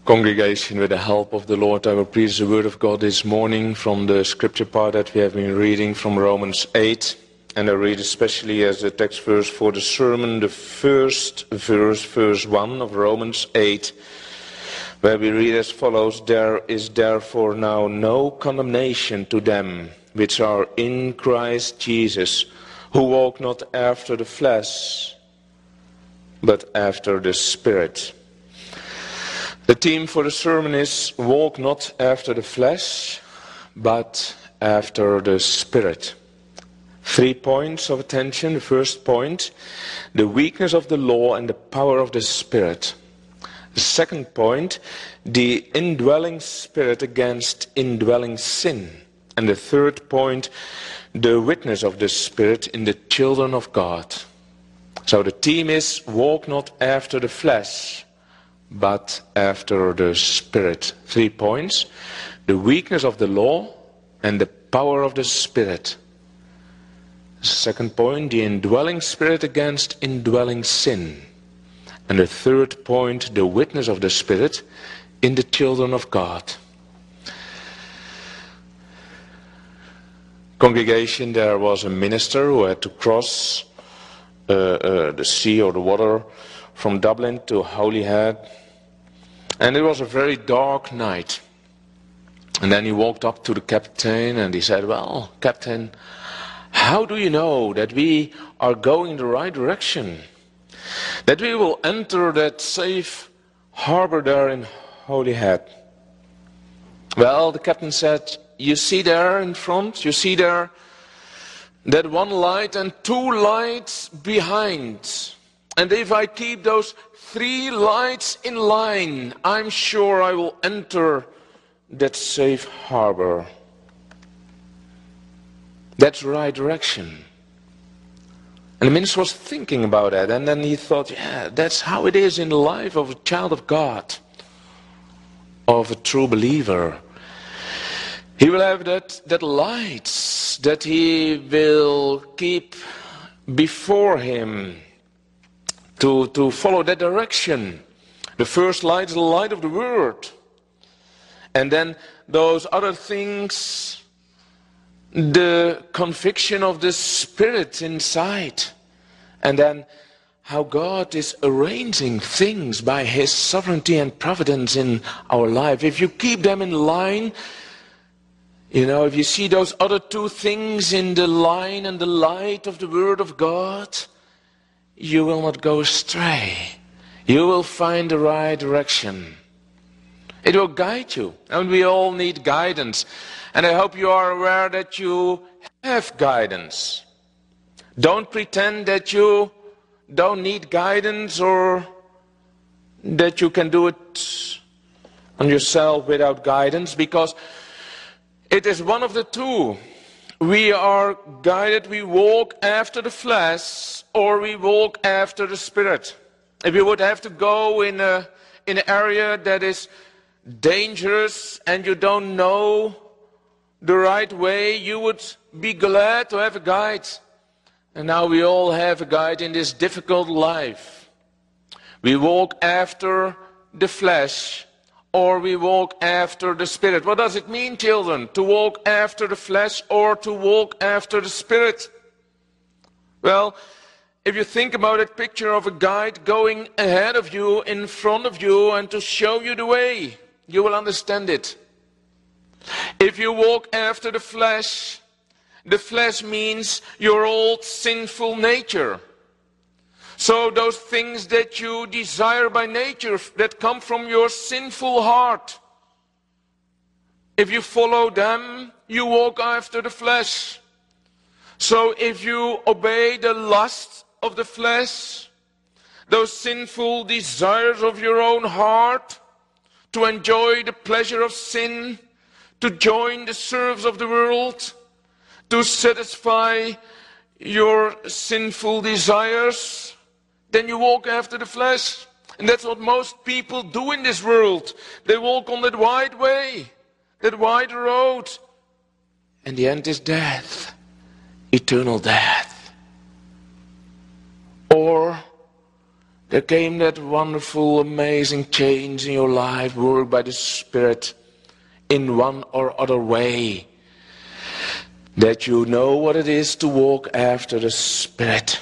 Congregation, with the help of the Lord, I will preach the word of God this morning from the scripture part that we have been reading from Romans 8. And I read especially as the text verse for the sermon, the first verse, verse 1 of Romans 8, where we read as follows: There is therefore now no condemnation to them which are in Christ Jesus, who walk not after the flesh, but after the Spirit. The theme for the sermon is walk not after the flesh, but after the Spirit. 3 points of attention. The first point, the weakness of the law and the power of the Spirit. The second point, the indwelling Spirit against indwelling sin. And the third point, the witness of the Spirit in the children of God. So the theme is walk not after the flesh, but after the Spirit. 3 points: the weakness of the law and the power of the Spirit. Second point, the indwelling Spirit against indwelling sin. And the third point, the witness of the Spirit in the children of God. Congregation, there was a minister who had to cross the sea or the water from Dublin to Holyhead. And it was a very dark night. And then he walked up to the captain and he said, "Well, Captain, how do you know that we are going in the right direction? That we will enter that safe harbor there in Holyhead?" Well, the captain said, "You see there in front, you see there that one light and 2 lights behind. And if I keep those 3 lights in line, I'm sure I will enter that safe harbor." That's the right direction. And the minister was thinking about that, and then he thought, yeah, that's how it is in the life of a child of God, of a true believer. He will have that light that he will keep before him to follow that direction. The first light is the light of the Word. And then those other things, the conviction of the Spirit inside. And then how God is arranging things by His sovereignty and providence in our life. If you keep them in line, if you see those other 2 things in the line and the light of the Word of God, you will not go astray. You will find the right direction. It will guide you. And we all need guidance. And I hope you are aware that you have guidance. Don't pretend that you don't need guidance or that you can do it on yourself without guidance, because it is one of the 2. We are guided, we walk after the flesh or we walk after the Spirit. If you would have to go in an area that is dangerous and you don't know the right way, you would be glad to have a guide. And now we all have a guide in this difficult life. We walk after the flesh or we walk after the Spirit. What does it mean, children, to walk after the flesh or to walk after the Spirit? Well, if you think about that picture of a guide going ahead of you, in front of you, and to show you the way, you will understand it. If you walk after the flesh means your old sinful nature. So those things that you desire by nature, that come from your sinful heart, if you follow them, you walk after the flesh. So if you obey the lust of the flesh, those sinful desires of your own heart, to enjoy the pleasure of sin, to join the serves of the world, to satisfy your sinful desires, then you walk after the flesh. And that's what most people do in this world. They walk on that wide way, that wide road. And the end is death, eternal death. Or there came that wonderful, amazing change in your life, worked by the Spirit in one or other way, that you know what it is to walk after the Spirit.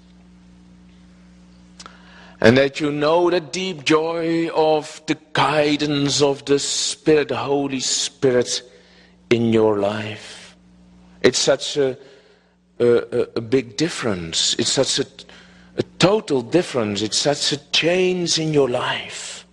And that you know the deep joy of the guidance of the Spirit, the Holy Spirit in your life. It's such a big difference. It's such a total difference. It's such a change in your life.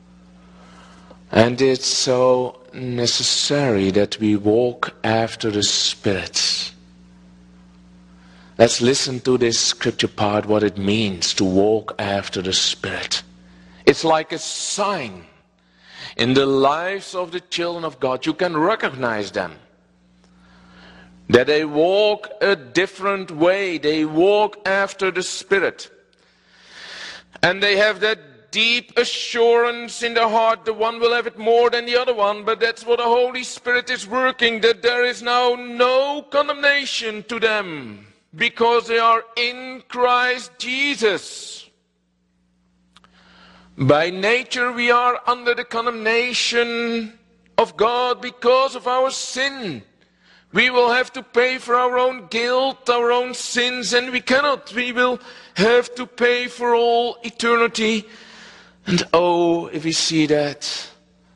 And it's so necessary that we walk after the Spirit. Let's listen to this scripture part, what it means to walk after the Spirit. It's like a sign in the lives of the children of God. You can recognize them. That they walk a different way. They walk after the Spirit. And they have that deep assurance in their heart. The one will have it more than the other one. But that's what the Holy Spirit is working. That there is now no condemnation to them. Because they are in Christ Jesus. By nature we are under the condemnation of God because of our sin. We will have to pay for our own guilt, our own sins, and we cannot. We will have to pay for all eternity. And oh, if we see that,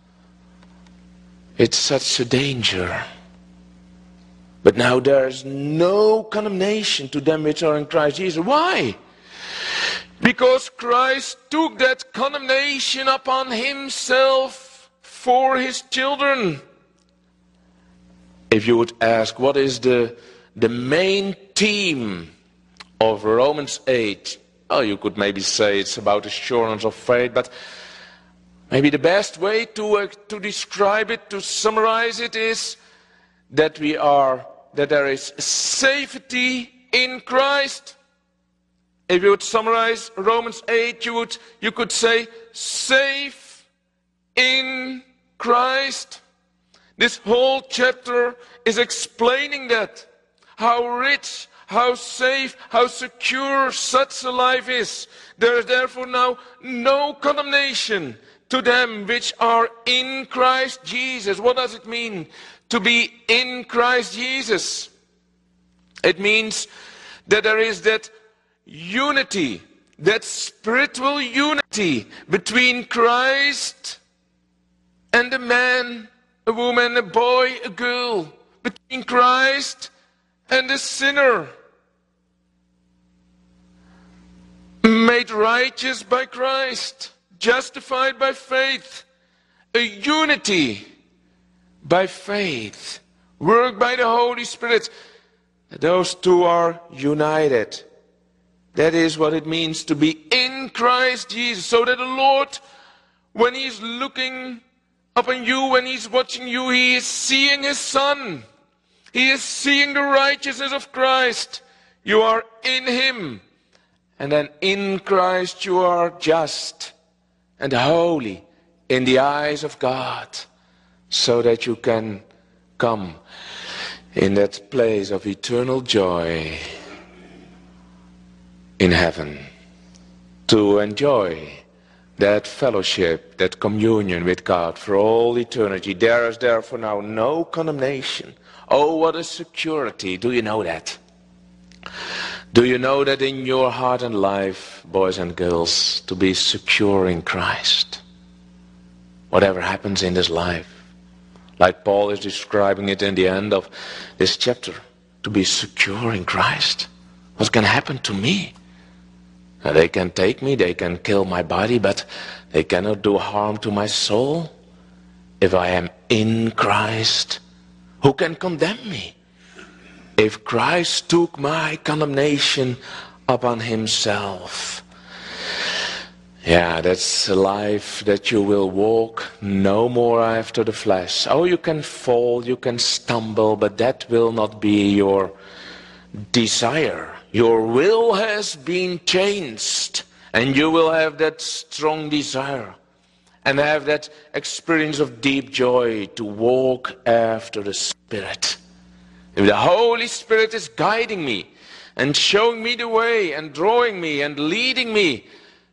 it's such a danger. But now there is no condemnation to them which are in Christ Jesus. Why? Because Christ took that condemnation upon himself for his children. If you would ask, what is the main theme of Romans 8? Oh, you could maybe say it's about assurance of faith, but maybe the best way to describe it, to summarize it, is that there is safety in Christ. If you would summarize Romans 8, you could say, safe in Christ. This whole chapter is explaining that. How rich, how safe, how secure such a life is. There is therefore now no condemnation to them which are in Christ Jesus. What does it mean to be in Christ Jesus? It means that there is that unity, that spiritual unity between Christ and a man, a woman, a boy, a girl, between Christ and the sinner. Made righteous by Christ, justified by faith, a unity by faith, worked by the Holy Spirit. Those two are united. That is what it means to be in Christ Jesus. So that the Lord, when He is looking upon you, when He is watching you, He is seeing His Son. He is seeing the righteousness of Christ. You are in Him. And then in Christ you are just and holy in the eyes of God. So that you can come in that place of eternal joy in heaven, to enjoy that fellowship, that communion with God for all eternity. There is therefore now no condemnation. Oh, what a security. Do you know that? Do you know that in your heart and life, boys and girls, to be secure in Christ? Whatever happens in this life, like Paul is describing it in the end of this chapter, to be secure in Christ. What can happen to me? Now, they can take me, they can kill my body, but they cannot do harm to my soul. If I am in Christ, who can condemn me? If Christ took my condemnation upon Himself. Yeah, that's a life that you will walk no more after the flesh. Oh, you can fall, you can stumble, but that will not be your desire. Your will has been changed, and you will have that strong desire and have that experience of deep joy to walk after the Spirit. If the Holy Spirit is guiding me and showing me the way and drawing me and leading me,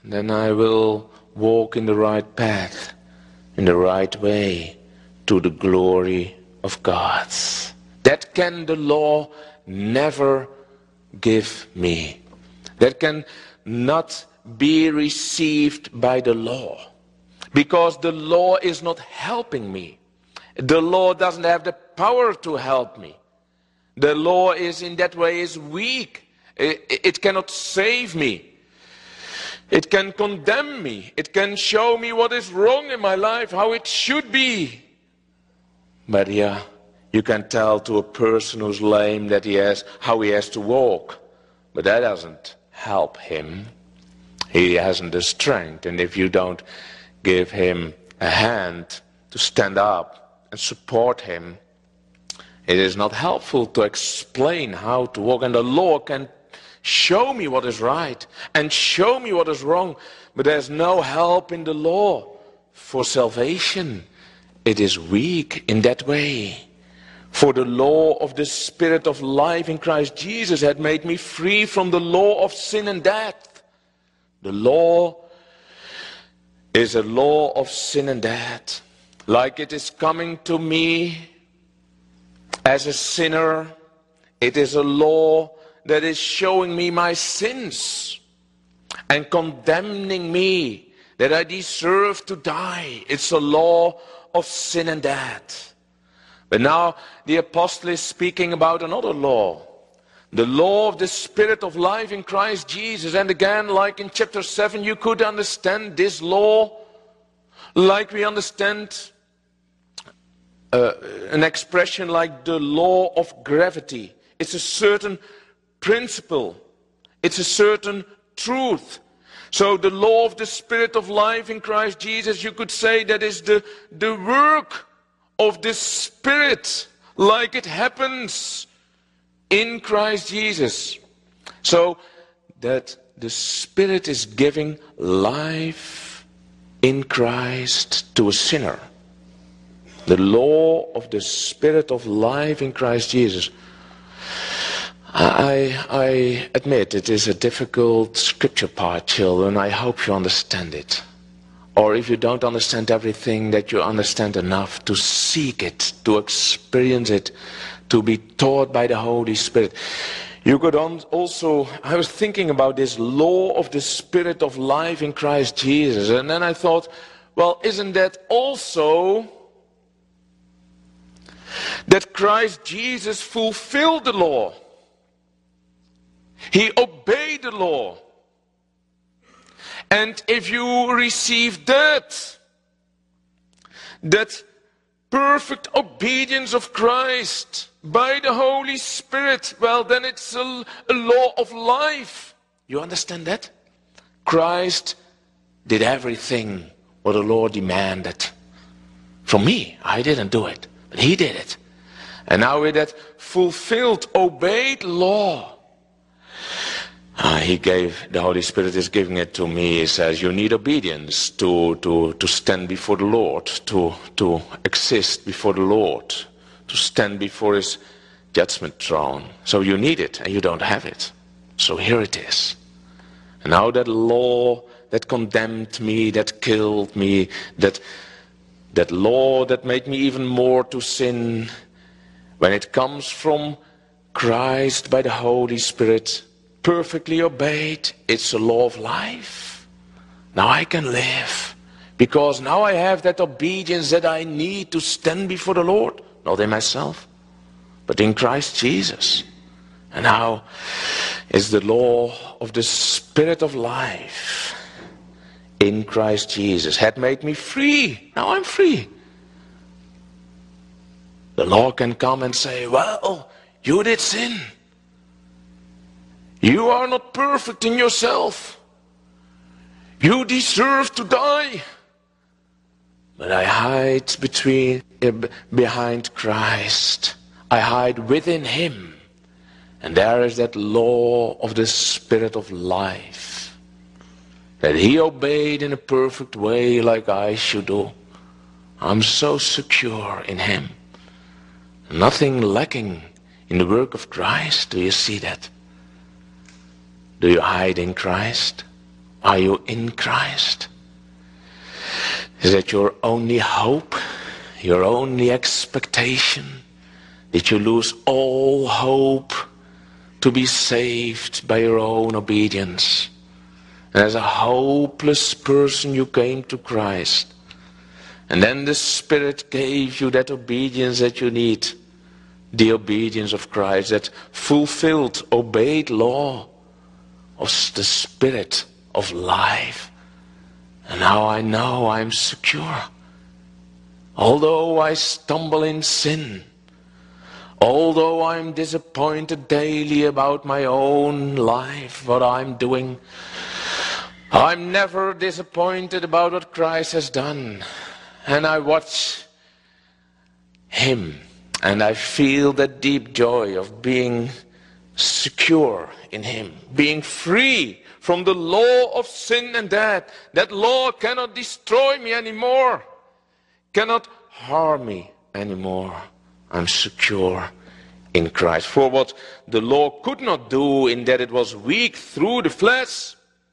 then I will walk in the right path, in the right way, to the glory of God. That can the law never give me. That can not be received by the law. Because the law is not helping me. The law doesn't have the power to help me. The law is in that way is weak. It cannot save me. It can condemn me. It can show me what is wrong in my life, how it should be. But yeah, you can tell to a person who's lame that how he has to walk. But that doesn't help him. He hasn't the strength. And if you don't give him a hand to stand up and support him, it is not helpful to explain how to walk. And the law can show me what is right and show me what is wrong. But there's no help in the law for salvation. It is weak in that way. For the law of the Spirit of life in Christ Jesus had made me free from the law of sin and death. The law is a law of sin and death. Like it is coming to me as a sinner, it is a law that is showing me my sins and condemning me that I deserve to die. It's a law of sin and death. But now the apostle is speaking about another law. The law of the Spirit of life in Christ Jesus. And again, like in chapter 7, you could understand this law like we understand an expression like the law of gravity. It's a certain principle. It's a certain truth. So the law of the Spirit of life in Christ Jesus, you could say that is the work of the Spirit, like it happens in Christ Jesus. So that the Spirit is giving life in Christ to a sinner. The law of the Spirit of life in Christ Jesus. I admit it is a difficult scripture part, children. I hope you understand it. Or if you don't understand everything, that you understand enough to seek it, to experience it, to be taught by the Holy Spirit. You could also, I was thinking about this law of the Spirit of life in Christ Jesus. And then I thought, well, isn't that also that Christ Jesus fulfilled the law? He obeyed the law. And if you receive that perfect obedience of Christ by the Holy Spirit, well, then it's a law of life. You understand that? Christ did everything what the law demanded. From me, I didn't do it, but he did it. And now with that fulfilled, obeyed law, the Holy Spirit is giving it to me. He says, you need obedience to stand before the Lord, to exist before the Lord, to stand before His judgment throne. So you need it, and you don't have it. So here it is. And now that law that condemned me, that killed me, that law that made me even more to sin, when it comes from Christ by the Holy Spirit, perfectly obeyed, it's a law of life. Now I can live, because now I have that obedience that I need to stand before the Lord, not in myself, but in Christ Jesus. And now is the law of the Spirit of life in Christ Jesus had made me free. Now I'm free. The law can come and say, well, you did sin. You are not perfect in yourself. You deserve to die. But I hide behind Christ. I hide within Him. And there is that law of the Spirit of life. That He obeyed in a perfect way like I should do. I'm so secure in Him. Nothing lacking in the work of Christ. Do you see that? Do you hide in Christ? Are you in Christ? Is that your only hope, your only expectation? Did you lose all hope to be saved by your own obedience? And as a hopeless person you came to Christ. And then the Spirit gave you that obedience that you need. The obedience of Christ that fulfilled, obeyed law of the Spirit of life. And now I know I'm secure. Although I stumble in sin, although I'm disappointed daily about my own life, what I'm doing, I'm never disappointed about what Christ has done. And I watch Him, and I feel that deep joy of being secure in Him, being free from the law of sin and death. That law cannot destroy me anymore, cannot harm me anymore. I'm secure in Christ. For what the law could not do, in that it was weak through the flesh,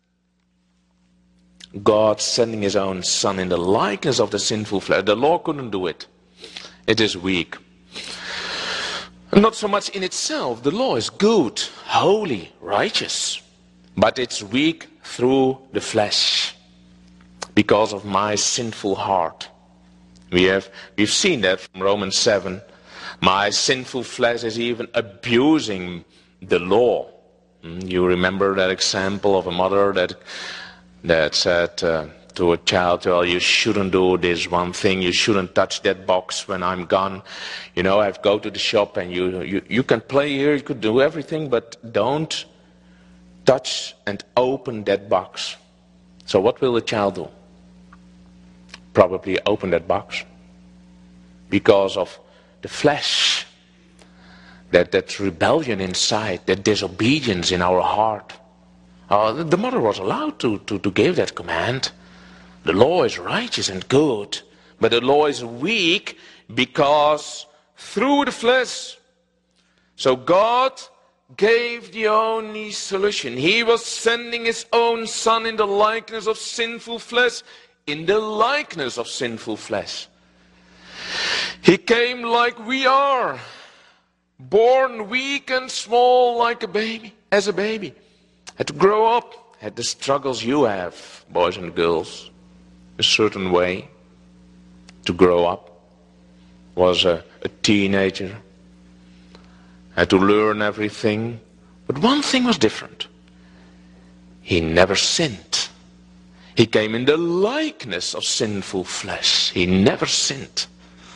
God sending His own Son in the likeness of the sinful flesh. The law couldn't do it. It is weak. Not so much in itself. The law is good, holy, righteous. But it's weak through the flesh because of my sinful heart. We've seen that from Romans 7. My sinful flesh is even abusing the law. You remember that example of a mother that said to a child, well, you shouldn't do this one thing, you shouldn't touch that box when I'm gone. You know, I have to go to the shop and you can play here, you could do everything, but don't touch and open that box. So what will the child do? Probably open that box. Because of the flesh, that rebellion inside, that disobedience in our heart. The mother was allowed to give that command. The law is righteous and good, but the law is weak because through the flesh. So God gave the only solution. He was sending His own Son in the likeness of sinful flesh, in the likeness of sinful flesh. He came like we are, born weak and small like a baby, as a baby. Had to grow up, had the struggles you have, boys and girls, a certain way to grow up. Was a teenager, had to learn everything. But one thing was different. He never sinned. He came in the likeness of sinful flesh. He never sinned.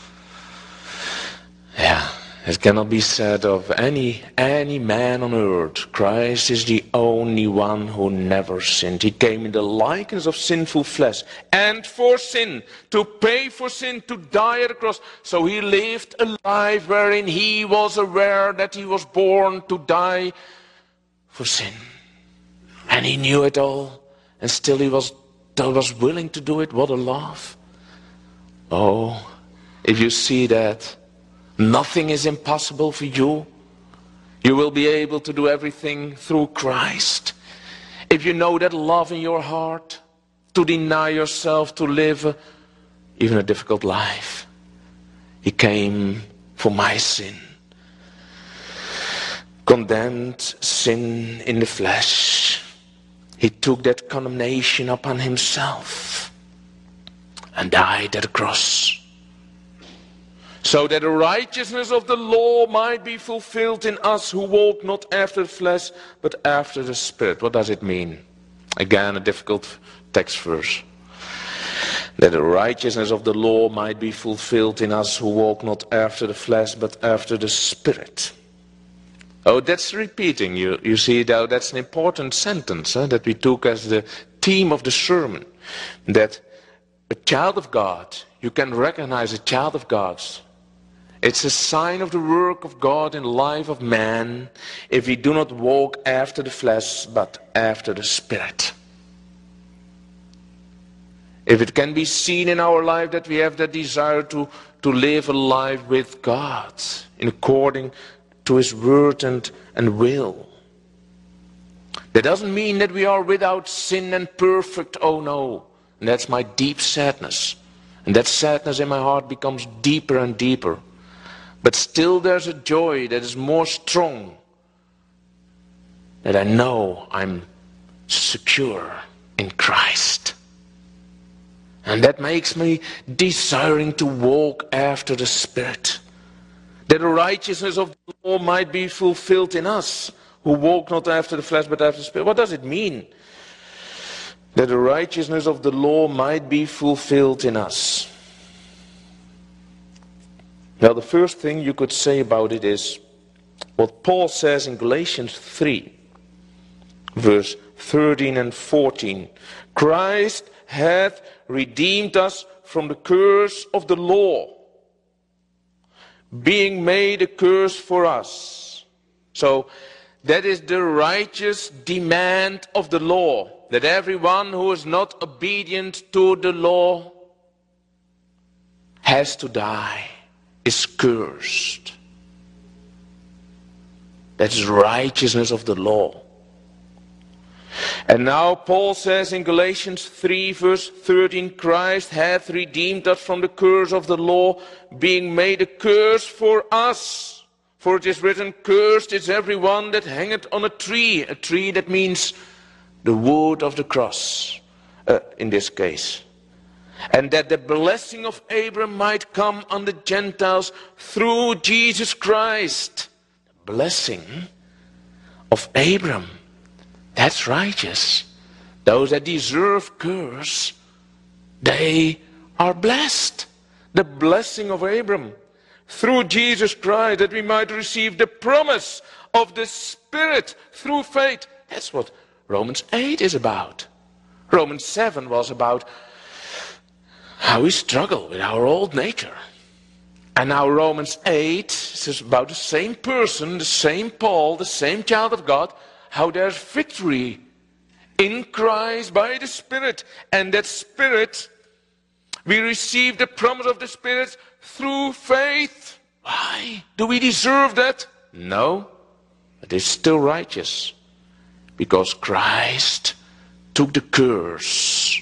Yeah, it cannot be said of any man on earth. Christ is the only one who never sinned. He came in the likeness of sinful flesh. And for sin, to pay for sin, to die at the cross. So He lived a life wherein He was aware that He was born to die for sin. And He knew it all. And still He was willing to do it. What a love. Oh, if you see that, nothing is impossible for you. You will be able to do everything through Christ. If you know that love in your heart, to deny yourself, to live even a difficult life. He came for my sin. Condemned sin in the flesh. He took that condemnation upon Himself and died at the cross. So that the righteousness of the law might be fulfilled in us who walk not after the flesh, but after the Spirit. What does it mean? Again, a difficult text verse. That the righteousness of the law might be fulfilled in us who walk not after the flesh, but after the Spirit. Oh, that's repeating. You see, that's an important sentence that we took as the theme of the sermon. That a child of God, you can recognize a child of God. It's a sign of the work of God in the life of man if we do not walk after the flesh but after the Spirit. If it can be seen in our life that we have that desire to live a life with God in according to His word and will. That doesn't mean that we are without sin and perfect. Oh no. And that's my deep sadness. And that sadness in my heart becomes deeper and deeper. But still there's a joy that is more strong. That I know I'm secure in Christ. And that makes me desiring to walk after the Spirit. That the righteousness of the law might be fulfilled in us, who walk not after the flesh but after the Spirit. What does it mean? That the righteousness of the law might be fulfilled in us. Well, the first thing you could say about it is what Paul says in Galatians 3, verse 13 and 14. Christ hath redeemed us from the curse of the law, being made a curse for us. So, that is the righteous demand of the law, that everyone who is not obedient to the law has to die, is cursed. That is righteousness of the law. And now Paul says in Galatians 3 verse 13, Christ hath redeemed us from the curse of the law, being made a curse for us. For it is written, cursed is everyone that hangeth on a tree. A tree, that means the wood of the cross, in this case. And that the blessing of Abraham might come on the Gentiles through Jesus Christ. The blessing of Abraham. That's righteous. Those that deserve curse, they are blessed. The blessing of Abraham through Jesus Christ, that we might receive the promise of the Spirit through faith. That's what Romans 8 is about. Romans 7 was about how we struggle with our old nature. And now Romans 8 is about the same person, the same Paul, the same child of God, how there's victory in Christ by the Spirit. And that Spirit, we receive the promise of the Spirit through faith. Why? Do we deserve that? No. It is still righteous. Because Christ took the curse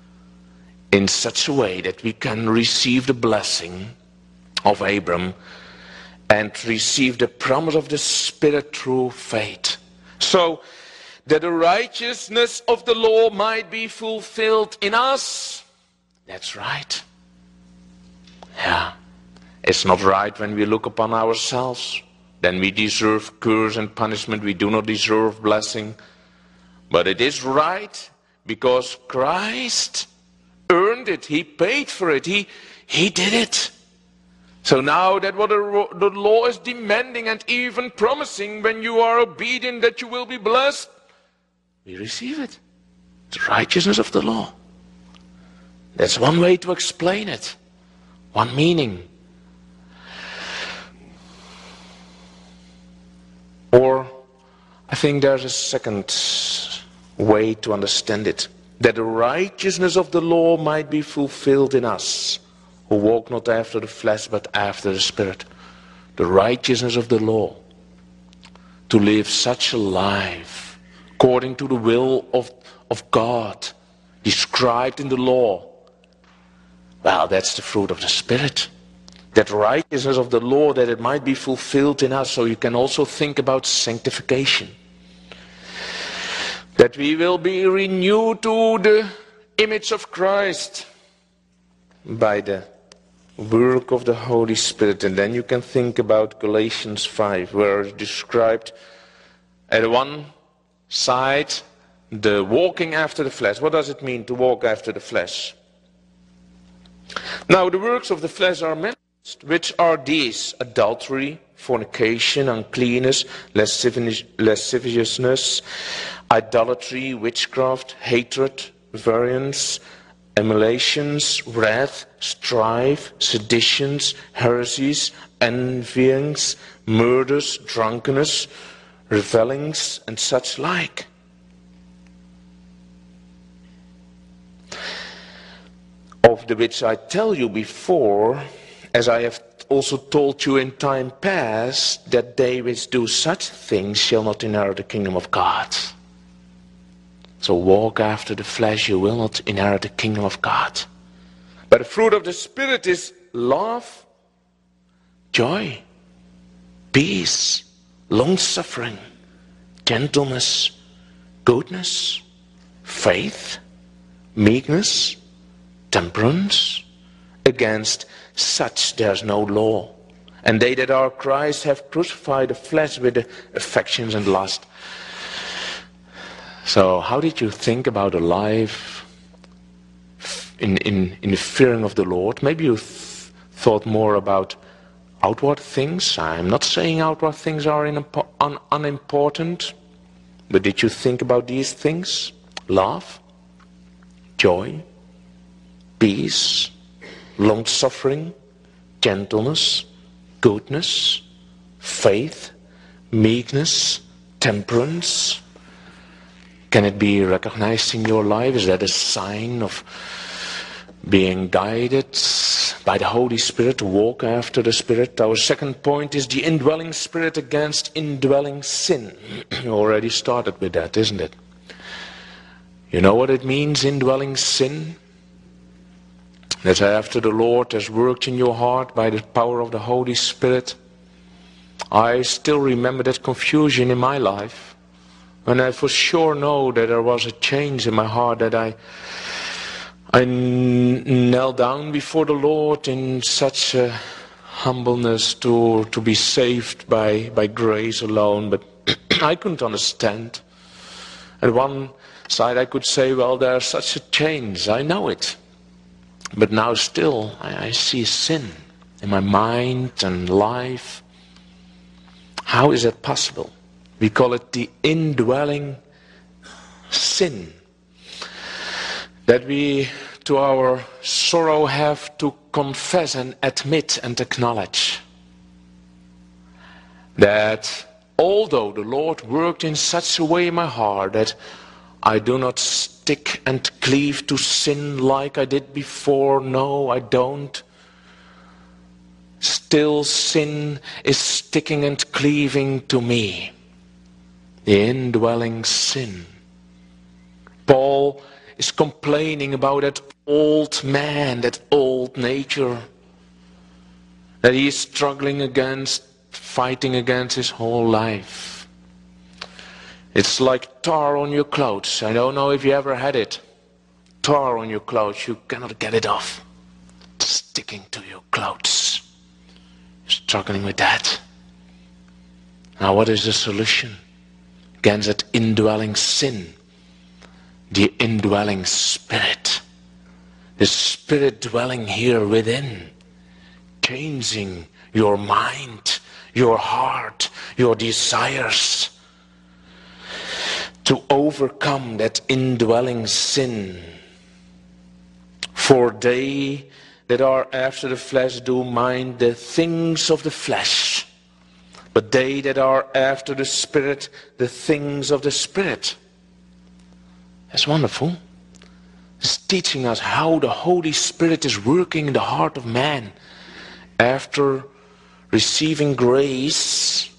in such a way that we can receive the blessing of Abraham and receive the promise of the Spirit through faith. So that the righteousness of the law might be fulfilled in us. That's right. Yeah. It's not right when we look upon ourselves. Then we deserve curse and punishment. We do not deserve blessing. But it is right because Christ earned it. He paid for it. He did it. So now that what the law is demanding and even promising, when you are obedient that you will be blessed, we receive it. The righteousness of the law. That's one way to explain it. One meaning. Or I think there's a second way to understand it. That the righteousness of the law might be fulfilled in us, who walk not after the flesh but after the Spirit. The righteousness of the law. To live such a life according to the will of God, described in the law. Well, that's the fruit of the Spirit. That righteousness of the law, that it might be fulfilled in us. So you can also think about sanctification. That we will be renewed to the image of Christ by the work of the Holy Spirit. And then you can think about Galatians 5, where it's described at one side the walking after the flesh. What does it mean to walk after the flesh? Now the works of the flesh are manifest, which are these: adultery, fornication, uncleanness, lasciviousness, idolatry, witchcraft, hatred, variance, emulations, wrath, strife, seditions, heresies, envyings, murders, drunkenness, revellings, and such like. Of the which I tell you before, as I have also told you in time past, that they which do such things shall not inherit the kingdom of God. So walk after the flesh, you will not inherit the kingdom of God. But the fruit of the Spirit is love, joy, peace, long-suffering, gentleness, goodness, faith, meekness, temperance. Against such there is no law. And they that are Christ have crucified the flesh with the affections and lust. So how did you think about a life in the fearing of the Lord? Maybe you thought more about outward things. I'm not saying outward things are unimportant. But did you think about these things? Love, joy, peace, long-suffering, gentleness, goodness, faith, meekness, temperance. Can it be recognized in your life? Is that a sign of being guided by the Holy Spirit to walk after the Spirit? Our second point is the indwelling Spirit against indwelling sin. You already started with that, isn't it? You know what it means, indwelling sin? That after the Lord has worked in your heart by the power of the Holy Spirit, I still remember that confusion in my life. And I for sure know that there was a change in my heart, that I knelt down before the Lord in such a humbleness to be saved by grace alone. But I couldn't understand. At one side I could say, well, there's such a change. I know it. But now still I see sin in my mind and life. How is that possible? We call it the indwelling sin. That we, to our sorrow, have to confess and admit and acknowledge that although the Lord worked in such a way in my heart that I do not stick and cleave to sin like I did before, no, I don't. Still sin is sticking and cleaving to me. The indwelling sin. Paul is complaining about that old man, that old nature, that he is struggling against, fighting against his whole life. It's like tar on your clothes. I don't know if you ever had it. Tar on your clothes, you cannot get it off. It's sticking to your clothes. You're struggling with that. Now what is the solution against that indwelling sin? The indwelling Spirit. The Spirit dwelling here within. Changing your mind, your heart, your desires. To overcome that indwelling sin. For they that are after the flesh do mind the things of the flesh. But they that are after the Spirit, the things of the Spirit. That's wonderful. It's teaching us how the Holy Spirit is working in the heart of man. After receiving grace,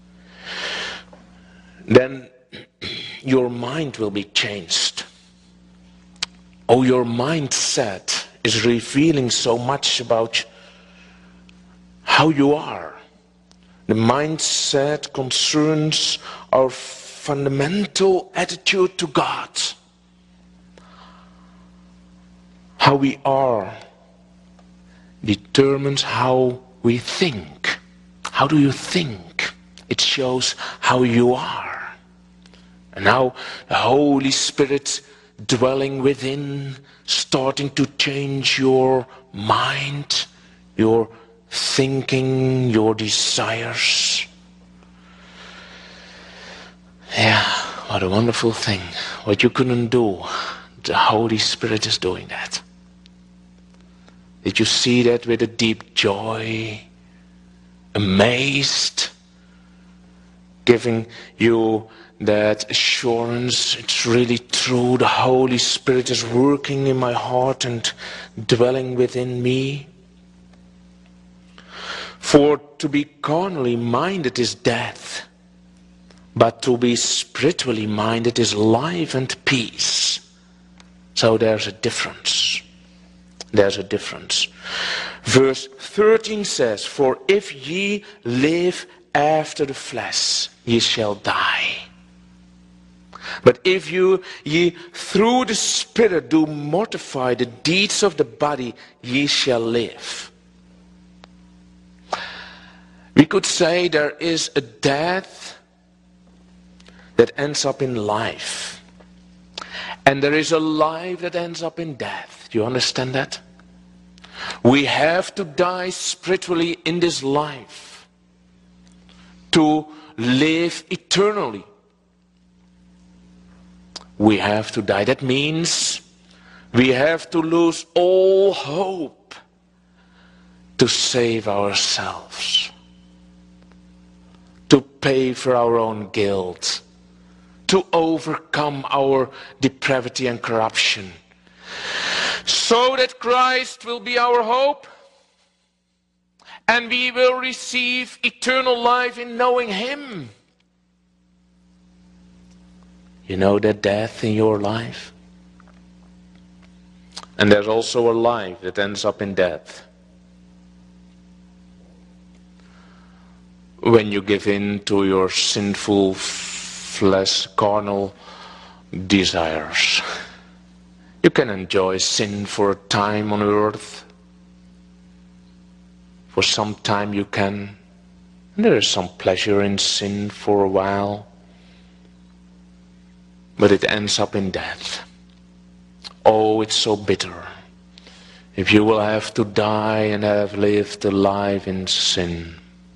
then your mind will be changed. Oh, your mindset is revealing so much about how you are. The mindset concerns our fundamental attitude to God. How we are determines how we think. How do you think? It shows how you are. And now the Holy Spirit dwelling within, starting to change your mind, your thinking, your desires. Yeah, what a wonderful thing. What you couldn't do, the Holy Spirit is doing that. Did you see that with a deep joy? Amazed? Giving you that assurance, it's really true, the Holy Spirit is working in my heart and dwelling within me. For to be carnally minded is death, But to be spiritually minded is life and peace. So there's a difference. There's a difference. Verse 13 says, "For if ye live after the flesh, ye shall die. But if ye through the Spirit do mortify the deeds of the body, ye shall live." We could say there is a death that ends up in life. And there is a life that ends up in death. Do you understand that? We have to die spiritually in this life to live eternally. We have to die. That means we have to lose all hope to save ourselves, to pay for our own guilt, to overcome our depravity and corruption, so that Christ will be our hope and we will receive eternal life in knowing Him. You know that death in your life? And there's also a life that ends up in death. When you give in to your sinful flesh, carnal desires. You can enjoy sin for a time on earth. For some time you can. And there is some pleasure in sin for a while. But it ends up in death. Oh, it's so bitter. If you will have to die and have lived a life in sin.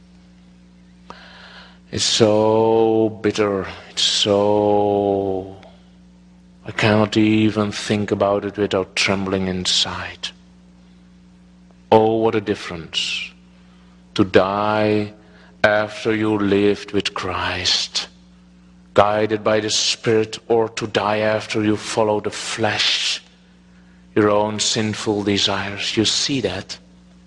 It's so bitter. It's so... I cannot even think about it without trembling inside. Oh, what a difference. To die after you lived with Christ, guided by the Spirit, or to die after you follow the flesh, your own sinful desires. You see that?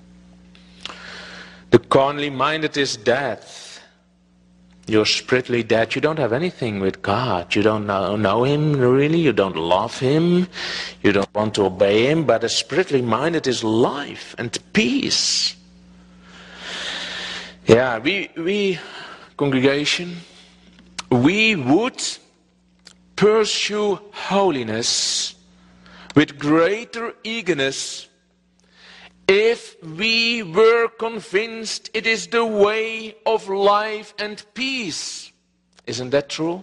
The carnally minded is death. You're spiritually dead. You don't have anything with God. You don't know Him really. You don't love Him. You don't want to obey Him. But the spiritually minded is life and peace. Yeah, we congregation, we would pursue holiness with greater eagerness if we were convinced it is the way of life and peace. Isn't that true?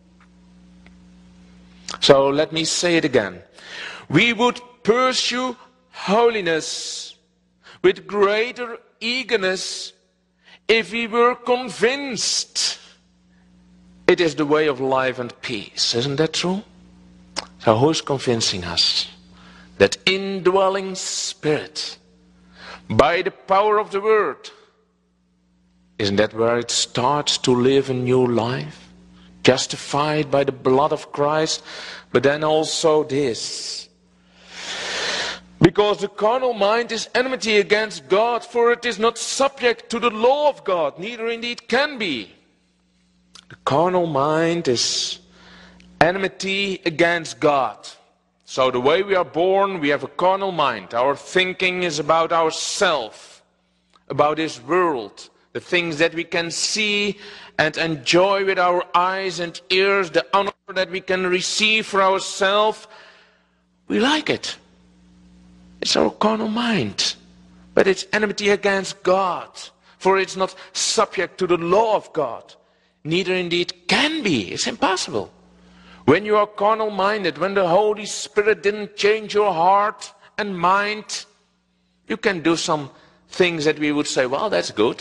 So let me say it again. We would pursue holiness with greater eagerness if we were convinced it is the way of life and peace. Isn't that true? So who's convincing us? That indwelling Spirit, by the power of the Word. Isn't that where it starts to live a new life? Justified by the blood of Christ, but then also this. Because the carnal mind is enmity against God, for it is not subject to the law of God, neither indeed can be. The carnal mind is enmity against God. So the way we are born, we have a carnal mind. Our thinking is about ourselves, about this world, the things that we can see and enjoy with our eyes and ears, the honor that we can receive for ourselves. We like it. It's our carnal mind. But it's enmity against God, for it's not subject to the law of God. Neither indeed can be. It's impossible. When you are carnal minded, when the Holy Spirit didn't change your heart and mind, you can do some things that we would say, well, that's good.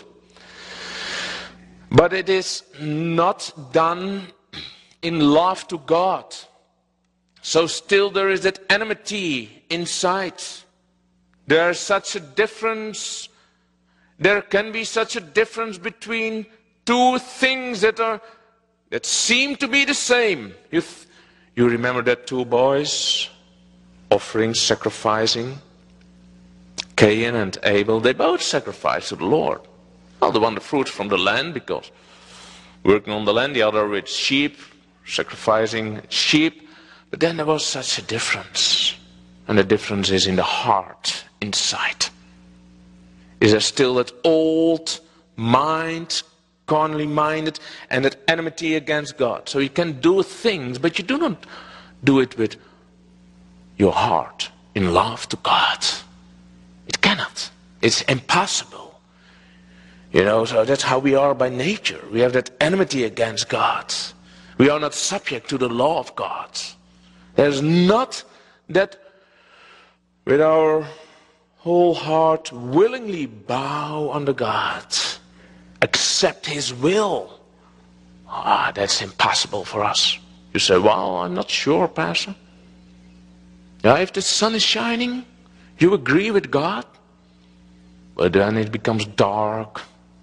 But it is not done in love to God. So still there is that enmity inside. There is such a difference. There can be such a difference between two things that seem to be the same. You remember that two boys offering, sacrificing, Cain and Abel. They both sacrificed to the Lord. Well, they want the fruit from the land because working on the land, the other with sheep, sacrificing sheep. But then there was such a difference. And the difference is in the heart, inside. Is there still that old mind, carnally minded, and that enmity against God? So you can do things, but you do not do it with your heart in love to God. It cannot. It's impossible. So that's how we are by nature. We have that enmity against God. We are not subject to the law of God. There's not that with our whole heart willingly bow under God, accept His will. That's impossible for us. You say, well, I'm not sure, Pastor. If the sun is shining, you agree with God, but then it becomes dark.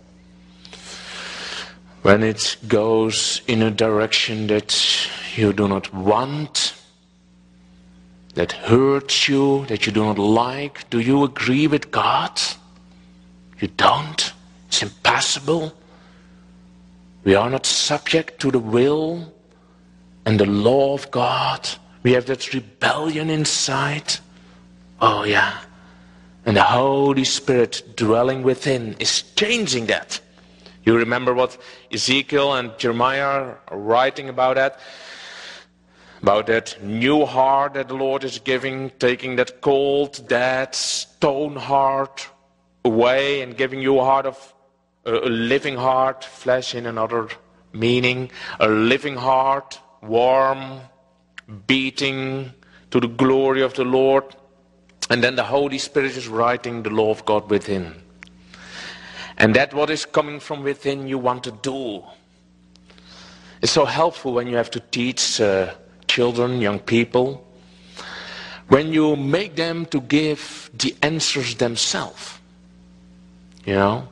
When it goes in a direction that you do not want, that hurts you, that you do not like, do you agree with God? You don't. It's impossible. We are not subject to the will and the law of God. We have that rebellion inside. Oh yeah. And the Holy Spirit dwelling within is changing that. You remember what Ezekiel and Jeremiah are writing about that? About that new heart that the Lord is giving, taking that cold, dead, stone heart away and giving you a heart of a living heart, flesh in another meaning, a living heart, warm, beating to the glory of the Lord. And then the Holy Spirit is writing the law of God within. And that what is coming from within you want to do. It's so helpful when you have to teach children, young people. When you make them to give the answers themselves, then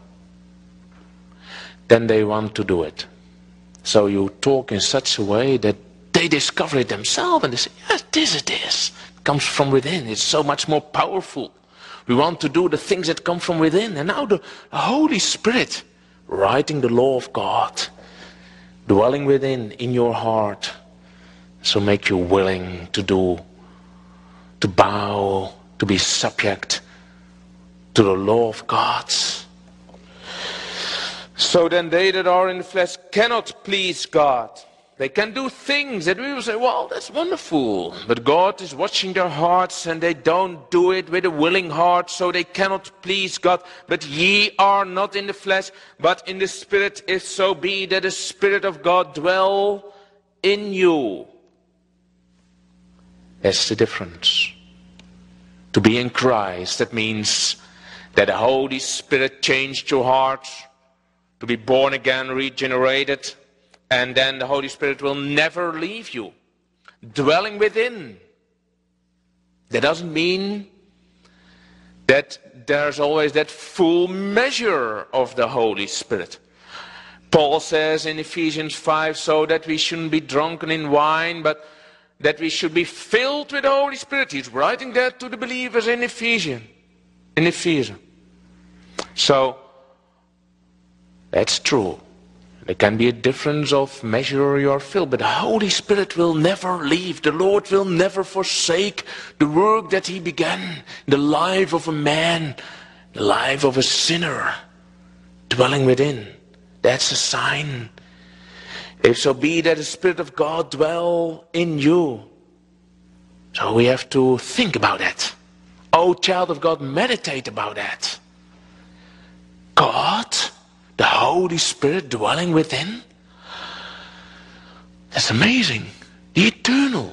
they want to do it. So you talk in such a way that they discover it themselves and they say, yes, this it is. It comes from within. It's so much more powerful. We want to do the things that come from within. And now the Holy Spirit writing the law of God, dwelling within in your heart. So make you willing to do, to bow, to be subject to the law of God. So then they that are in the flesh cannot please God. They can do things that we will say, well, that's wonderful. But God is watching their hearts and they don't do it with a willing heart, so they cannot please God. But ye are not in the flesh, but in the Spirit, if so be that the Spirit of God dwell in you. That's the difference. To be in Christ, that means that the Holy Spirit changed your heart, to be born again, regenerated, and then the Holy Spirit will never leave you, dwelling within. That doesn't mean that there's always that full measure of the Holy Spirit. Paul says in Ephesians 5, so that we shouldn't be drunken in wine, but that we should be filled with the Holy Spirit. He's writing that to the believers in Ephesians. So, that's true. There can be a difference of measure you are filled, but the Holy Spirit will never leave. The Lord will never forsake the work that He began in the life of a man, the life of a sinner, dwelling within. That's a sign. If so be that the Spirit of God dwell in you. So we have to think about that. Oh, child of God, meditate about that. God, the Holy Spirit dwelling within. That's amazing. The eternal,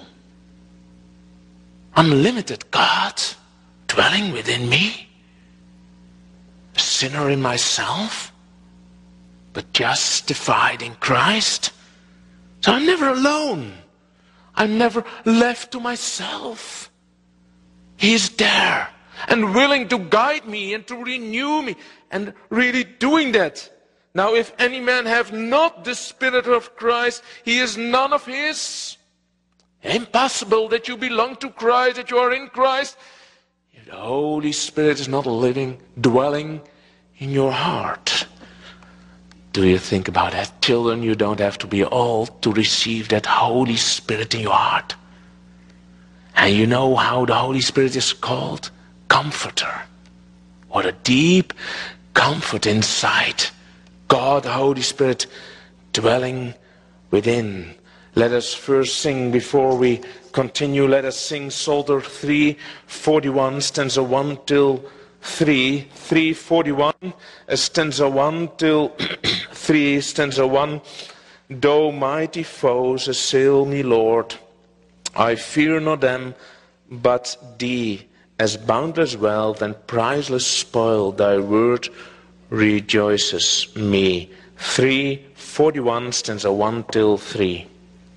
unlimited God dwelling within me. A sinner in myself, but justified in Christ. So I'm never alone. I'm never left to myself. He is there and willing to guide me and to renew me, and really doing that. Now, if any man have not the Spirit of Christ, he is none of his. Impossible that you belong to Christ, that you are in Christ, if the Holy Spirit is not living, dwelling in your heart. Do you think about that? Children, you don't have to be old to receive that Holy Spirit in your heart. And you know how the Holy Spirit is called? Comforter. What a deep comfort inside. God, the Holy Spirit, dwelling within. Let us first sing before we continue. Let us sing Psalter 341, stanza 1 till 3. 341, stanza 1 till 3, stanza 1. Though mighty foes assail me, Lord, I fear not them, but thee, as boundless wealth and priceless spoil, thy word rejoices me. 341, stanza 1 till 3.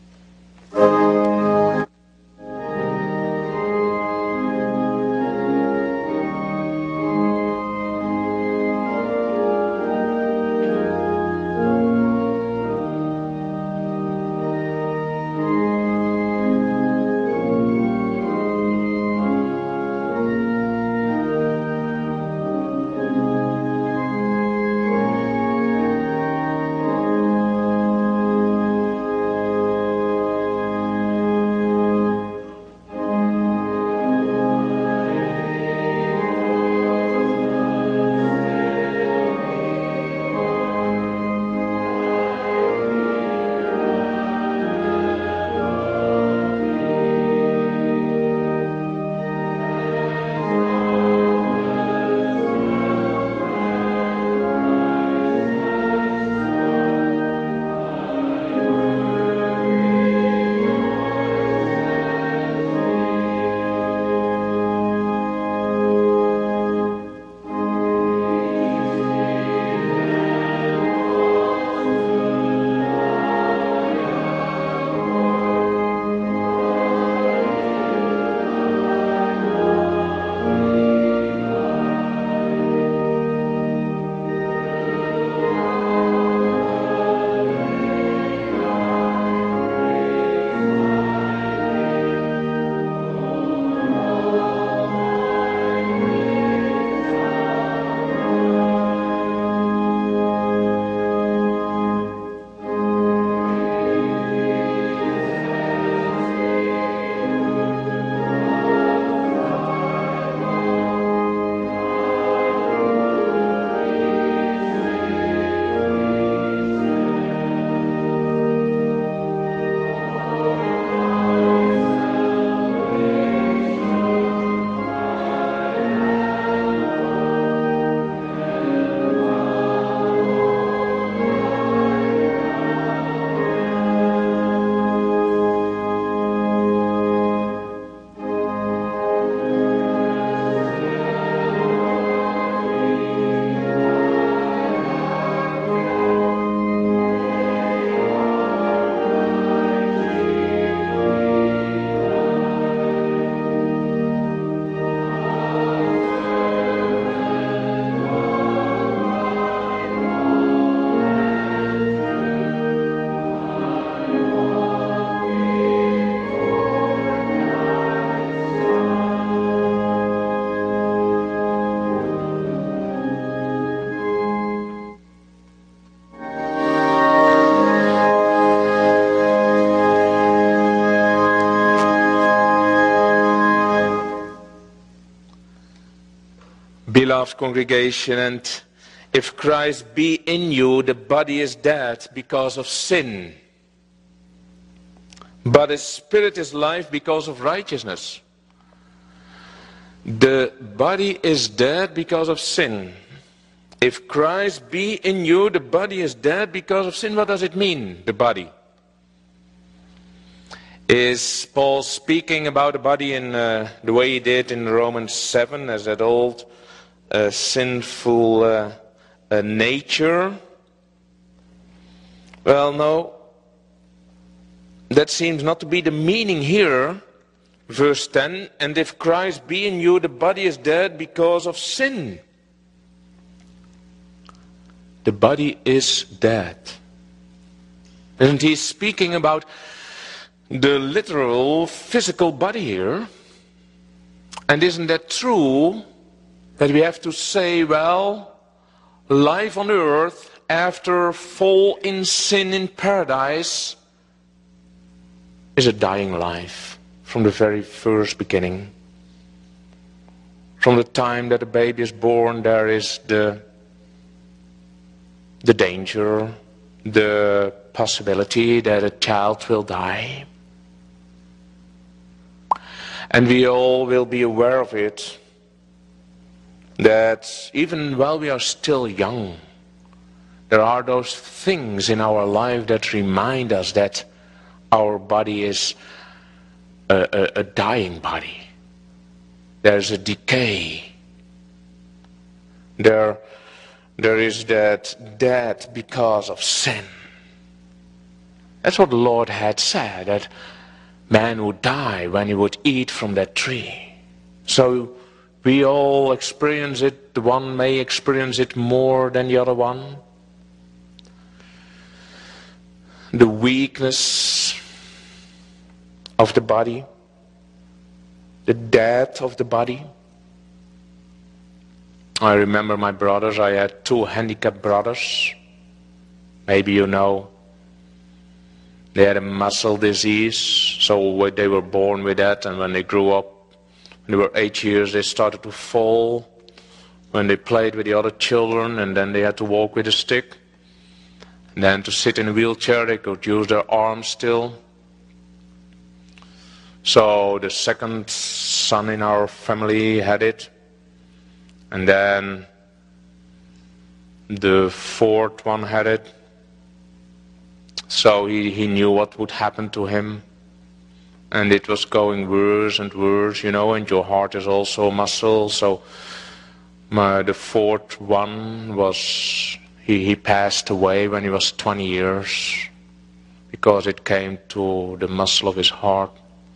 Beloved congregation, and if Christ be in you, the body is dead because of sin, but the spirit is life because of righteousness. The body is dead because of sin. If Christ be in you, the body is dead because of sin. What does it mean, the body? Is Paul speaking about the body in the way he did in Romans 7 as that old sinful nature? Well, no. That seems not to be the meaning here. Verse 10, and if Christ be in you, the body is dead because of sin. The body is dead. And he's speaking about the literal physical body here. And isn't that true? That we have to say, well, life on earth after fall in sin in paradise is a dying life from the very first beginning. From the time that a baby is born, there is the danger, the possibility that a child will die. And we all will be aware of it, that even while we are still young, there are those things in our life that remind us that our body is a dying body. There's a decay. There is that death because of sin. That's what the Lord had said, that man would die when he would eat from that tree. So we all experience it. The one may experience it more than the other one. The weakness of the body, the death of the body. I remember my brothers. I had 2 handicapped brothers. Maybe you know. They had a muscle disease, so they were born with that, and when they grew up, when they were 8 years, they started to fall when they played with the other children, and then they had to walk with a stick. And then to sit in a wheelchair, they could use their arms still. So the second son in our family had it, and then the fourth one had it. So he knew what would happen to him. And it was going worse and worse, you know, and your heart is also a muscle. So the fourth one was, he passed away when he was 20 years because it came to the muscle of his heart.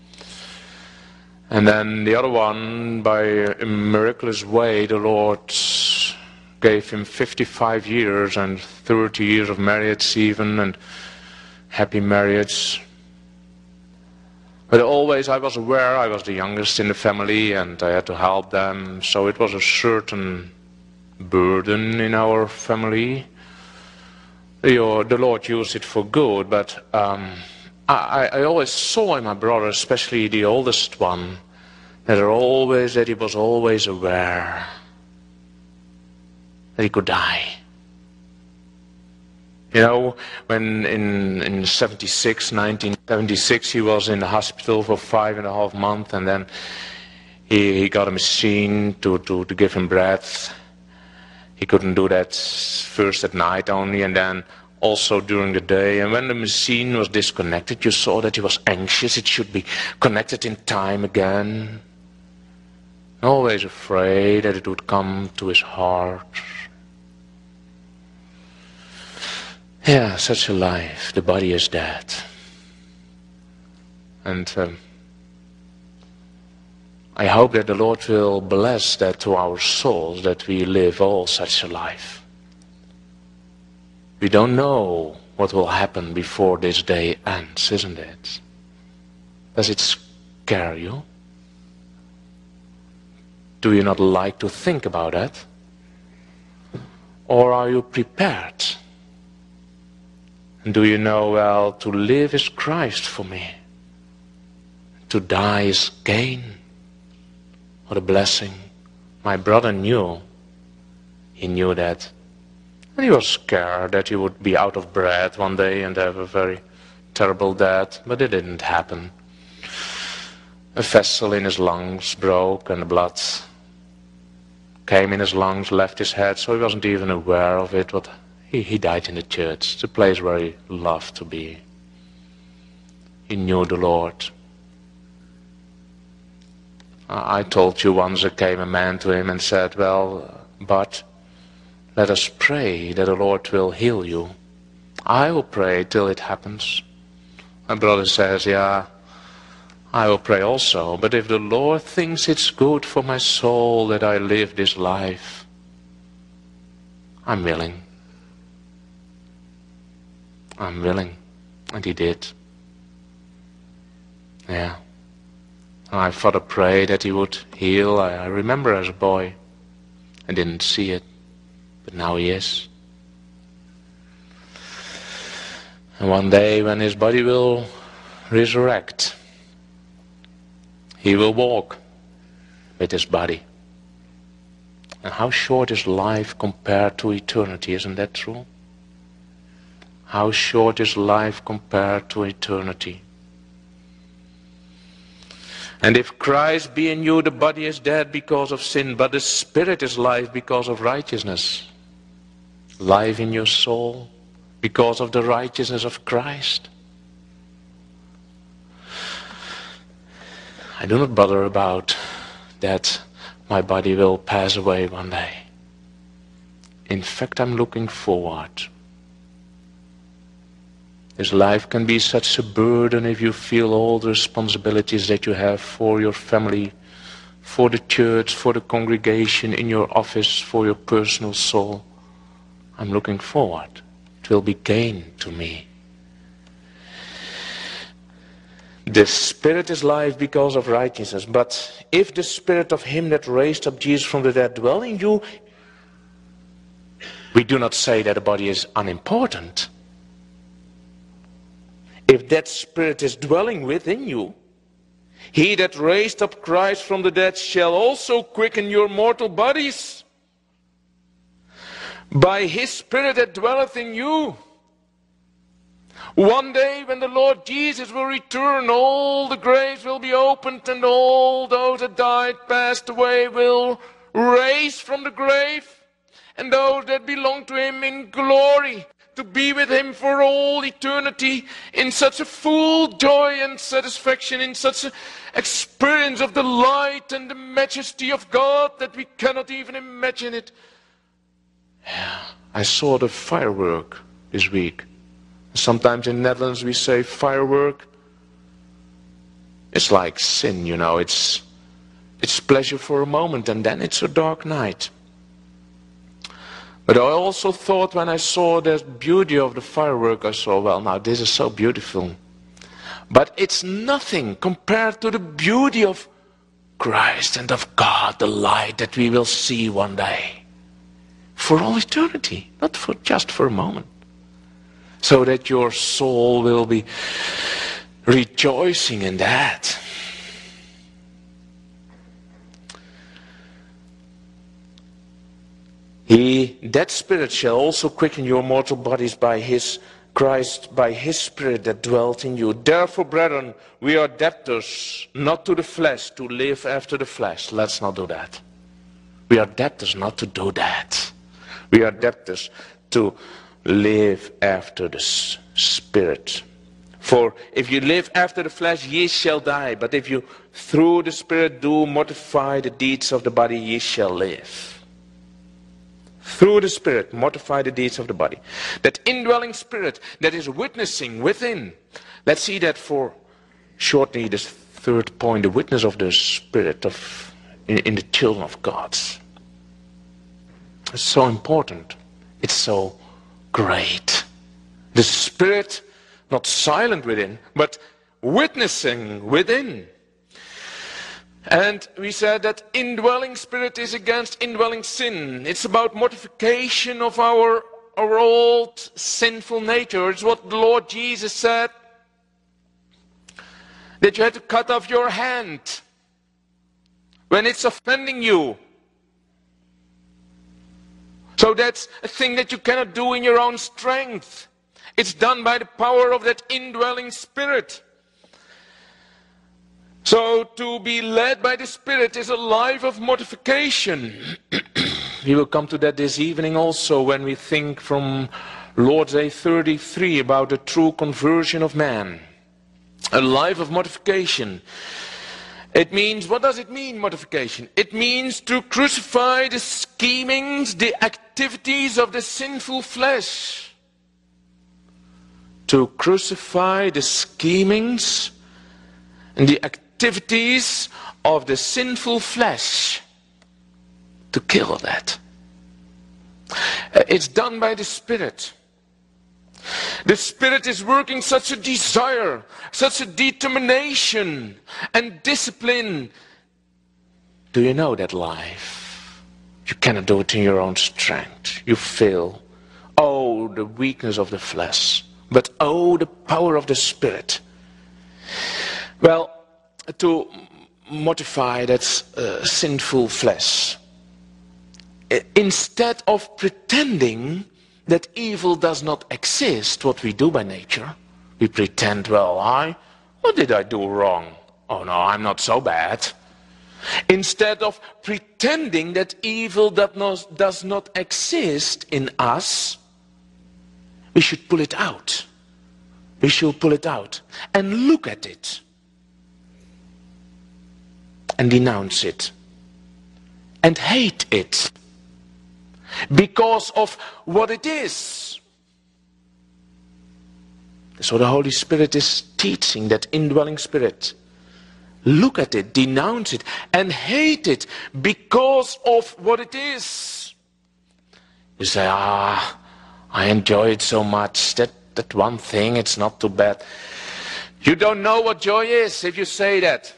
And then the other one, by a miraculous way, the Lord gave him 55 years and 30 years of marriage even, and happy marriage. But always I was aware I was the youngest in the family and I had to help them. So it was a certain burden in our family. The Lord used it for good, but I always saw in my brother, especially the oldest one, that he was always aware that he could die. You know, when in 1976, he was in the hospital for 5.5 months, and then he got a machine to give him breath. He couldn't do that first at night only, and then also during the day. And when the machine was disconnected, you saw that he was anxious. It should be connected in time again. Always afraid that it would come to his heart. Yeah, such a life. The body is dead. And I hope that the Lord will bless that to our souls, that we live all such a life. We don't know what will happen before this day ends, isn't it? Does it scare you? Do you not like to think about that? Or are you prepared? And do you know, well, to live is Christ for me. To die is gain. What a blessing. My brother knew. He knew that. And he was scared that he would be out of breath one day and have a very terrible death. But it didn't happen. A vessel in his lungs broke and the blood came in his lungs, left his head, so he wasn't even aware of it. But he died in the church, the place where he loved to be. He knew the Lord. I told you once there came a man to him and said, well, but let us pray that the Lord will heal you. I will pray till it happens. My brother says, yeah, I will pray also. But if the Lord thinks it's good for my soul that I live this life, I'm willing. I'm willing. And he did. Yeah. My father prayed that he would heal. I remember as a boy. I didn't see it. But now he is. And one day when his body will resurrect, he will walk with his body. And how short is life compared to eternity, isn't that true? How short is life compared to eternity? And if Christ be in you, the body is dead because of sin, but the spirit is life because of righteousness. Life in your soul because of the righteousness of Christ. I do not bother about that my body will pass away one day. In fact, I'm looking forward. This life can be such a burden if you feel all the responsibilities that you have for your family, for the church, for the congregation, in your office, for your personal soul. I'm looking forward. It will be gain to me. The Spirit is life because of righteousness. But if the Spirit of him that raised up Jesus from the dead dwell in you, we do not say that the body is unimportant. If that Spirit is dwelling within you, he that raised up Christ from the dead shall also quicken your mortal bodies by his Spirit that dwelleth in you. One day when the Lord Jesus will return, all the graves will be opened, and all those that died, passed away, will rise from the grave, and those that belong to him in glory, to be with him for all eternity, in such a full joy and satisfaction, in such an experience of the light and the majesty of God that we cannot even imagine it. Yeah, I saw the firework this week. Sometimes in Netherlands we say firework. It's like sin, you know. It's pleasure for a moment, and then it's a dark night. But I also thought, when I saw the beauty of the firework, I saw, well, now this is so beautiful. But it's nothing compared to the beauty of Christ and of God, the light that we will see one day. For all eternity, not for just for a moment. So that your soul will be rejoicing in that. That Spirit shall also quicken your mortal bodies by his Christ, by his Spirit that dwelt in you. Therefore, brethren, we are debtors, not to the flesh, to live after the flesh. Let's not do that. We are debtors not to do that. We are debtors to live after the Spirit. For if you live after the flesh, ye shall die. But if you through the Spirit do mortify the deeds of the body, ye shall live. Through the Spirit, mortify the deeds of the body. That indwelling Spirit that is witnessing within. Let's see that for shortly, this third point, the witness of the Spirit in the children of God. It's so important. It's so great. The Spirit, not silent within, but witnessing within. And we said that indwelling Spirit is against indwelling sin. It's about mortification of our old sinful nature. It's what the Lord Jesus said, that you had to cut off your hand when it's offending you. So that's a thing that you cannot do in your own strength. It's done by the power of that indwelling Spirit. So to be led by the Spirit is a life of mortification. We will come to that this evening also when we think from Lord's Day 33 about the true conversion of man. A life of mortification. It means, what does it mean, mortification? It means to crucify the schemings, the activities of the sinful flesh. To crucify the schemings and the activities of the sinful flesh. To kill that. It's done by the Spirit. The Spirit is working such a desire, such a determination and discipline. Do you know that life? You cannot do it in your own strength. You fail. Oh, the weakness of the flesh. But oh, the power of the Spirit. Well, to mortify that sinful flesh. Instead of pretending that evil does not exist, what we do by nature, we pretend, well, what did I do wrong? Oh no, I'm not so bad. Instead of pretending that evil does not exist in us, we should pull it out. We should pull it out and look at it and denounce it and hate it because of what it is. That's what the Holy Spirit is teaching, that indwelling Spirit. Look at it, denounce it, and hate it because of what it is. You say, I enjoy it so much, that one thing, it's not too bad. You don't know what joy is if you say that.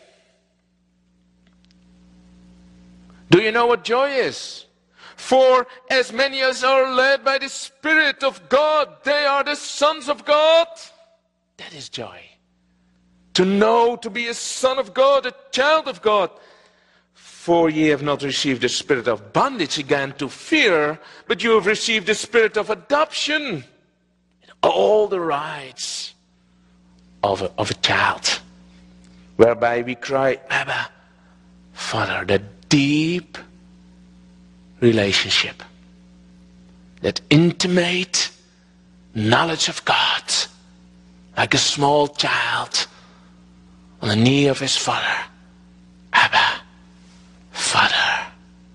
Do you know what joy is? For as many as are led by the Spirit of God, they are the sons of God. That is joy. To know, to be a son of God, a child of God. For ye have not received the spirit of bondage again to fear, but you have received the spirit of adoption. All the rights of a child. Whereby we cry, Abba, Father, that deep relationship. That intimate knowledge of God. Like a small child on the knee of his father. Abba, Father.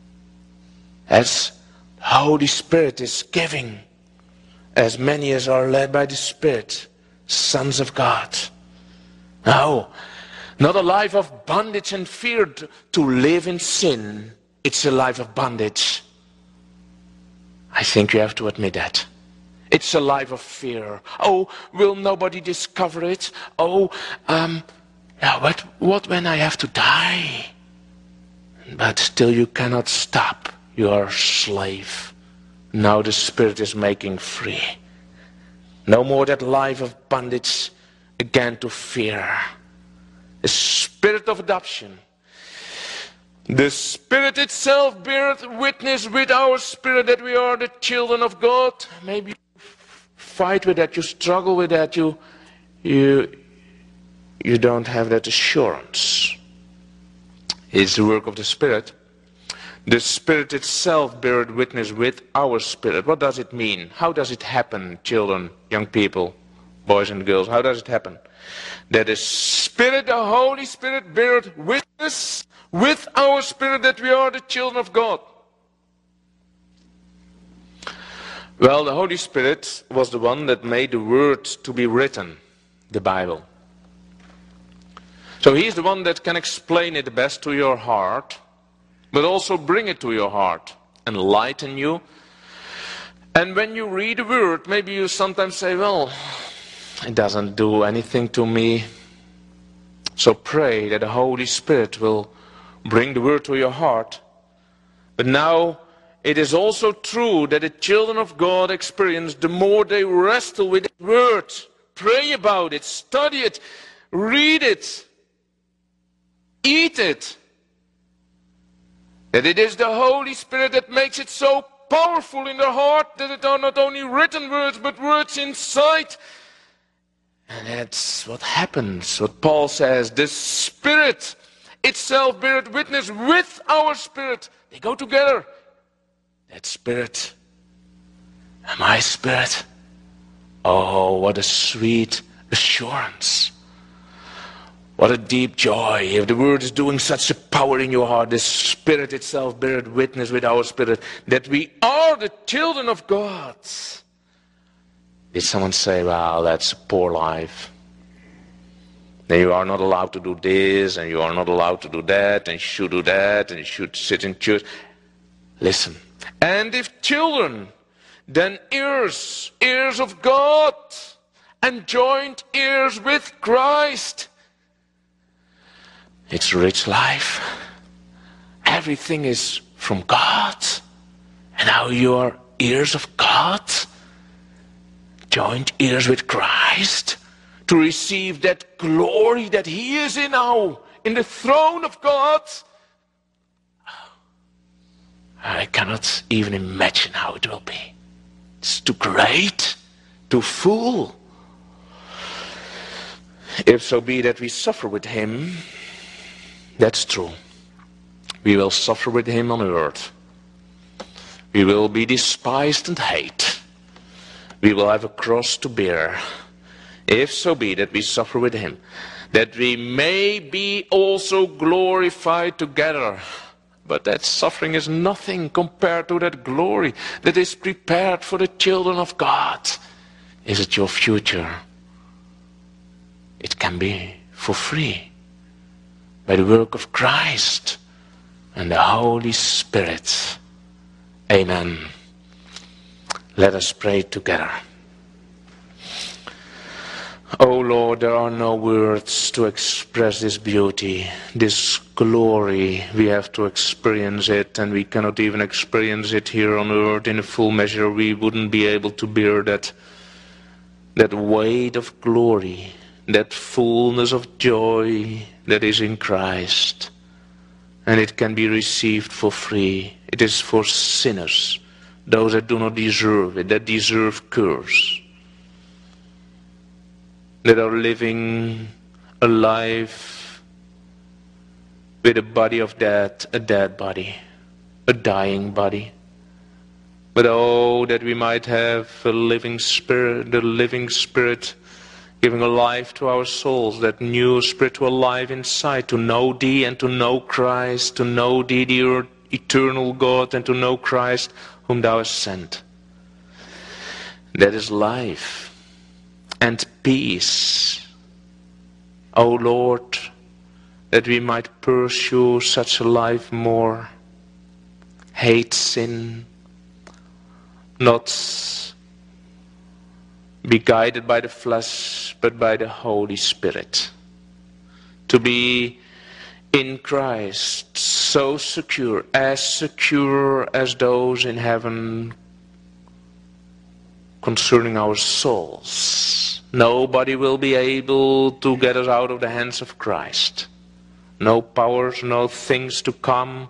As the Holy Spirit is giving, as many as are led by the Spirit, sons of God. No, not a life of bondage and fear to live in sin. It's a life of bondage. I think you have to admit that. It's a life of fear. Oh, will nobody discover it? Oh, but what when I have to die? But still you cannot stop. You are a slave. Now the Spirit is making free. No more that life of bondage again to fear. The Spirit of adoption. The Spirit itself beareth witness with our spirit that we are the children of God. Maybe you fight with that, you struggle with that, you don't have that assurance. It's the work of the Spirit. The Spirit itself beareth witness with our spirit. What does it mean? How does it happen, children, young people, boys and girls? How does it happen? That the Spirit, the Holy Spirit, beareth witness with our spirit that we are the children of God. Well, the Holy Spirit was the one that made the word to be written, the Bible. So he's the one that can explain it best to your heart, but also bring it to your heart, enlighten you. And when you read the word, maybe you sometimes say, well, it doesn't do anything to me. So pray that the Holy Spirit will bring the word to your heart. But now, it is also true that the children of God experience, the more they wrestle with the word, pray about it, study it, read it, eat it, that it is the Holy Spirit that makes it so powerful in their heart that it are not only written words, but words inside. And that's what happens, what Paul says, the Spirit itself beareth witness with our spirit. They go together. That Spirit and my spirit. Oh, what a sweet assurance. What a deep joy. If the word is doing such a power in your heart, the Spirit itself beareth witness with our spirit that we are the children of God. Did someone say, well, that's a poor life? Then you are not allowed to do this, and you are not allowed to do that, and you should do that, and you should sit in church. Listen. And if children, then heirs of God, and joint heirs with Christ. It's a rich life. Everything is from God. And now you are heirs of God. joint heirs with Christ, to receive that glory that he is in now, in the throne of God. I cannot even imagine how it will be. It's too great, too full. If so be that we suffer with him, that's true. We will suffer with him on earth. We will be despised and hated. We will have a cross to bear. If so be that we suffer with him, that we may be also glorified together. But that suffering is nothing compared to that glory that is prepared for the children of God. Is it your future? It can be for free by the work of Christ and the Holy Spirit. Amen. Let us pray together. Oh Lord, there are no words to express this beauty, this glory. We have to experience it, and we cannot even experience it here on earth in a full measure. We wouldn't be able to bear that weight of glory, that fullness of joy that is in Christ. And it can be received for free. It is for sinners, those that do not deserve it, that deserve curse, that are living a life with a body of death, a dead body, a dying body. But oh, that we might have a living spirit, the living spirit giving a life to our souls, that new spiritual life inside, to know thee and to know Christ, to know thee, the eternal God, and to know Christ whom thou hast sent. That is life and peace. O Lord, that we might pursue such a life more, hate sin, not be guided by the flesh, but by the Holy Spirit. To be in Christ, so secure as those in heaven concerning our souls. Nobody will be able to get us out of the hands of Christ. No powers, no things to come,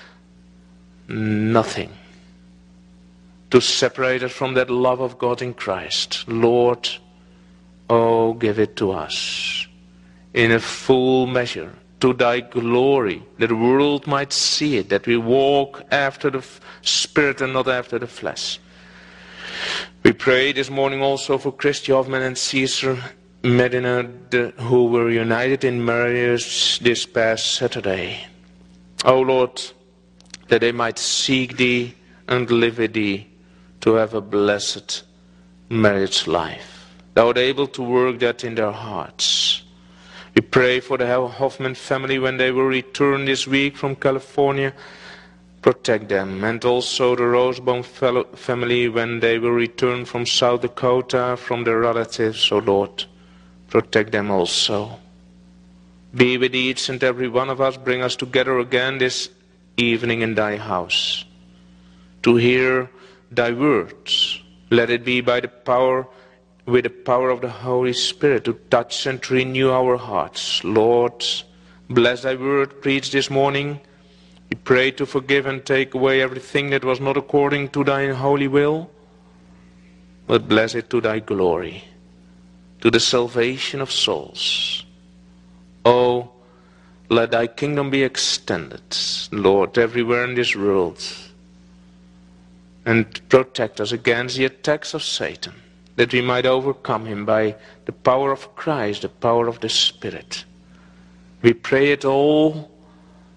nothing to separate us from that love of God in Christ. Lord, oh, give it to us in a full measure, to thy glory, that the world might see it, that we walk after the Spirit and not after the flesh. We pray this morning also for Christy Hoffman and Caesar Medina, who were united in marriage this past Saturday. O Lord, that they might seek thee and live with thee, to have a blessed marriage life. Thou art able to work that in their hearts. We pray for the Hoffman family when they will return this week from California. Protect them. And also the Rosebone family when they will return from South Dakota, from their relatives. O Lord, protect them also. Be with each and every one of us. Bring us together again this evening in thy house, to hear thy words. Let it be by the power, with the power of the Holy Spirit, to touch and renew our hearts. Lord, bless thy word preached this morning. We pray to forgive and take away everything that was not according to thy holy will, but bless it to thy glory, to the salvation of souls. Oh, let thy kingdom be extended, Lord, everywhere in this world, and protect us against the attacks of Satan, that we might overcome him by the power of Christ, the power of the Spirit. We pray it all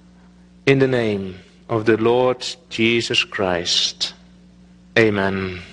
in the name of the Lord Jesus Christ. Amen.